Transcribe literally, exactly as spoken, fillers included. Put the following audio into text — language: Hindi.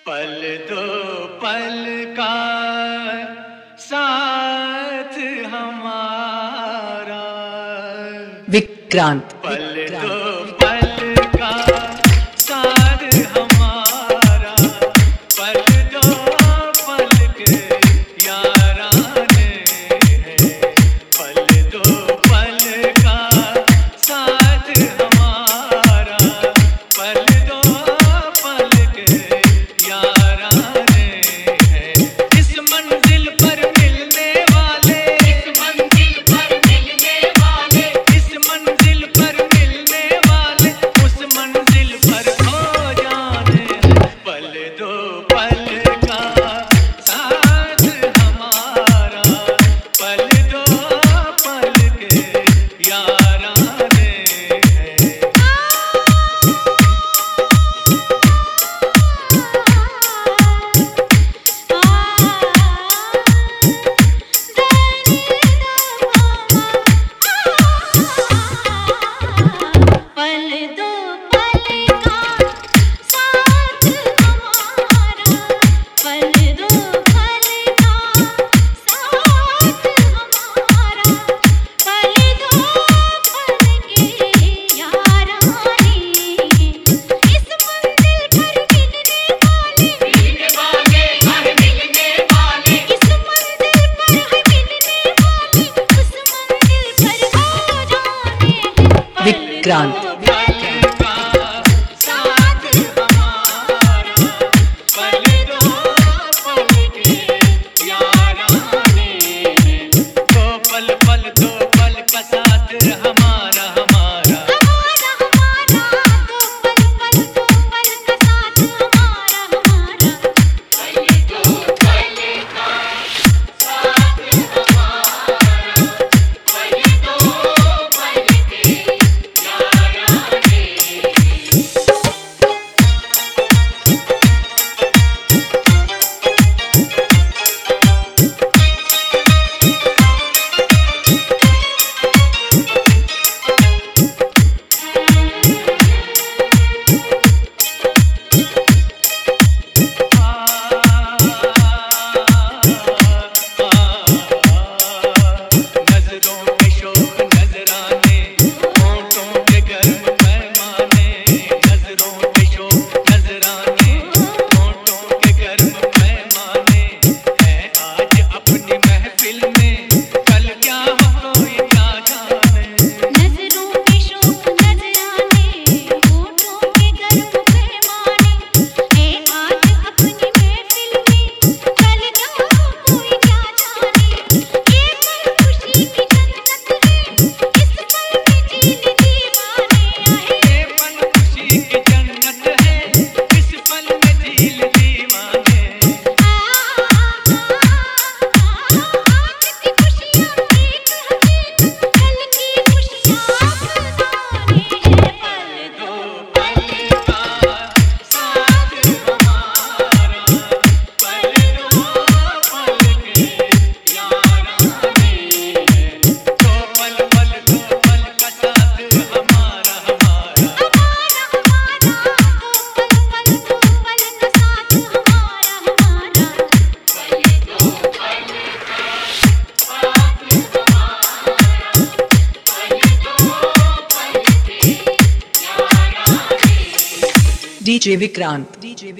पल दो पल का साथ हमारा विक्रांत पल दो पल का साथ हमारा पल दो पल के याराने हैं पल दो पल का साथ हमारा पल दो पल के याराने हैं इस मंजिल पर मिलने वाले इस मंजिल पर मिलने वाले इस मंजिल पर मिलने वाले उस मंजिल पर खो जाने हैं पल दो पल का साथ हमारा पल दो पल के याराने हैं पल दो पल का साथ हमारा पल दो पल का साथ हमारा पल दो पल के याराने इस मंजिल पर मिलने वाले मिलने वाले हर मिलने वाले इस मंजिल पर है मिलने वाले उस मंजिल पर हो जाने हैं विक्रांत डीजे विक्रांत।